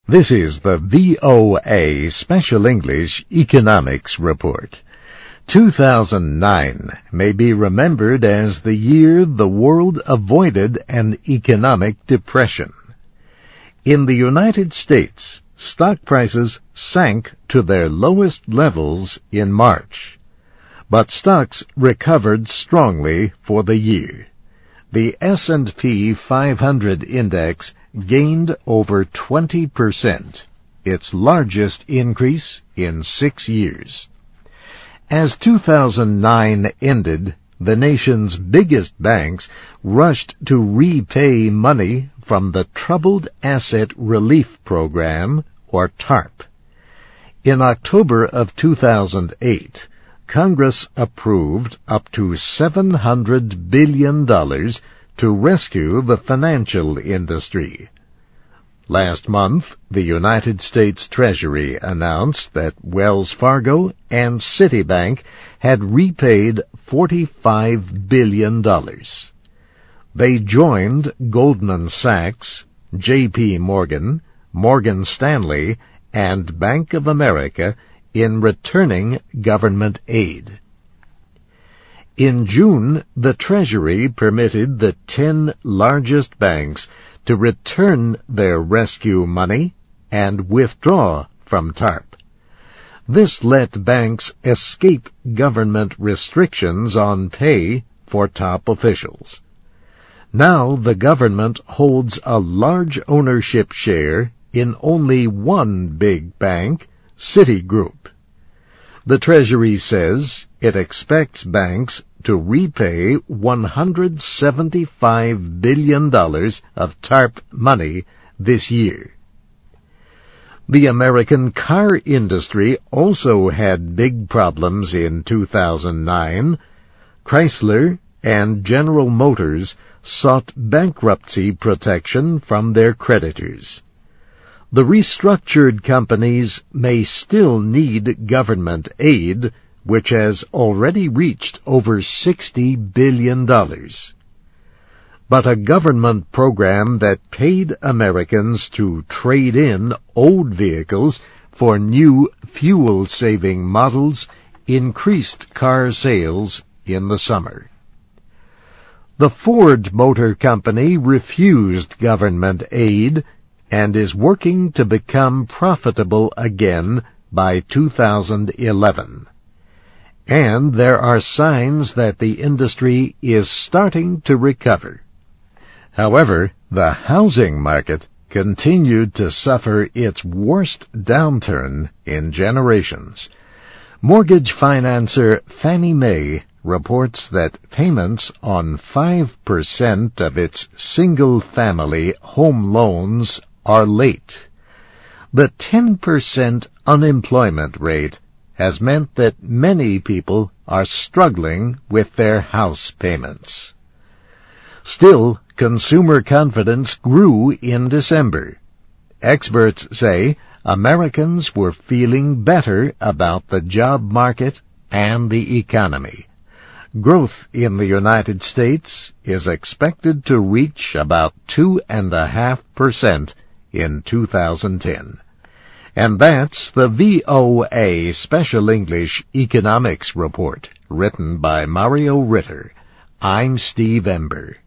This is the VOA Special English Economics Report. 2009 may be remembered as the year the world avoided an economic depression. In the United States, stock prices sank to their lowest levels in March, but stocks recovered strongly for the year. The S&P 500 index gained over 20%, its largest increase in 6 years. As 2009 ended, the nation's biggest banks rushed to repay money from the Troubled Asset Relief Program, or TARP. In October of 2008, Congress approved up to $700 billion to rescue the financial industry. Last month, the United States Treasury announced that Wells Fargo and Citibank had repaid $45 billion. They joined Goldman Sachs, J.P. Morgan, Morgan Stanley, and Bank of America in returning government aid. In June, the Treasury permitted the 10 largest banks to return their rescue money and withdraw from TARP. This let banks escape government restrictions on pay for top officials. Now the government holds a large ownership share in only one big bank, Citigroup. The Treasury says it expects banks to repay $175 billion of TARP money this year. The American car industry also had big problems in 2009. Chrysler and General Motors sought bankruptcy protection from their creditors. The restructured companies may still need government aid, which has already reached over $60 billion. But a government program that paid Americans to trade in old vehicles for new fuel-saving models increased car sales in the summer. The Ford Motor Company refused government aid and is working to become profitable again by 2011. And there are signs that the industry is starting to recover. However, the housing market continued to suffer its worst downturn in generations. Mortgage financer Fannie Mae reports that payments on 5% of its single-family home loans are late. The 10% unemployment rate has meant that many people are struggling with their house payments. Still, consumer confidence grew in December. Experts say Americans were feeling better about the job market and the economy. Growth in the United States is expected to reach about 2.5% in 2010. And that's the VOA Special English Economics Report, written by Mario Ritter. I'm Steve Ember.